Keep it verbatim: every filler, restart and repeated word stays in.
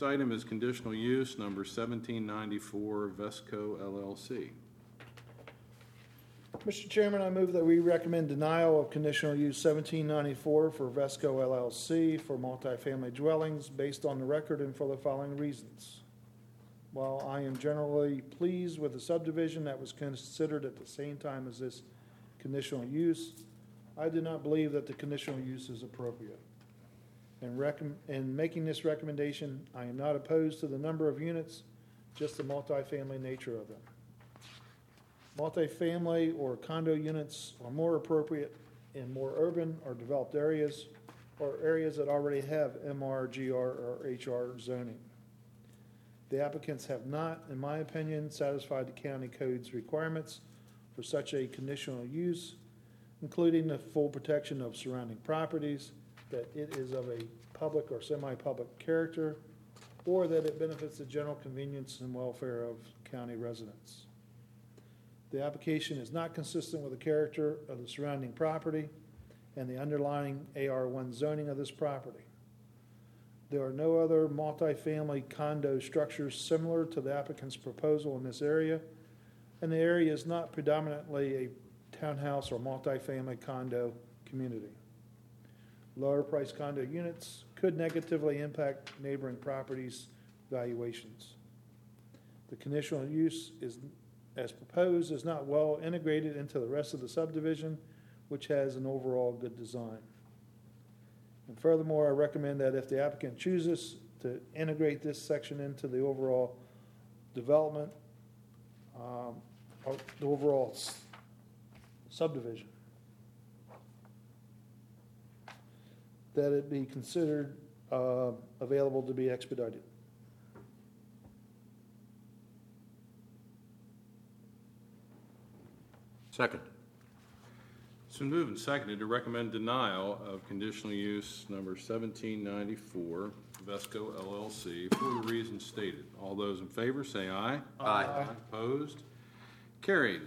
next item is conditional use number seventeen ninety-four Vesco L L C. Mister Chairman, I move that we recommend denial of conditional use seventeen ninety-four for Vesco L L C for multifamily dwellings based on the record and for the following reasons. While I am generally pleased with the subdivision that was considered at the same time as this conditional use, I do not believe that the conditional use is appropriate. In, recom- in making this recommendation, I am not opposed to the number of units, just the multifamily nature of them. Multifamily or condo units are more appropriate in more urban or developed areas or areas that already have M R, G R, or H R zoning. The applicants have not, in my opinion, satisfied the county code's requirements for such a conditional use, including the full protection of surrounding properties, that it is of a public or semi-public character, or that it benefits the general convenience and welfare of county residents. The application is not consistent with the character of the surrounding property and the underlying A R one zoning of this property. There are no other multifamily condo structures similar to the applicant's proposal in this area, and the area is not predominantly a townhouse or multifamily condo community. Lower priced condo units could negatively impact neighboring properties' valuations. The conditional use is, as proposed, is not well integrated into the rest of the subdivision, which has an overall good design. And furthermore, I recommend that if the applicant chooses to integrate this section into the overall development, um, or the overall s- subdivision, that it be considered uh, available to be expedited. Second. It's been moved and seconded to recommend denial of conditional use number seventeen ninety-four Vesco L L C for the reasons stated. All those in favor say aye. Aye. Opposed? Carried.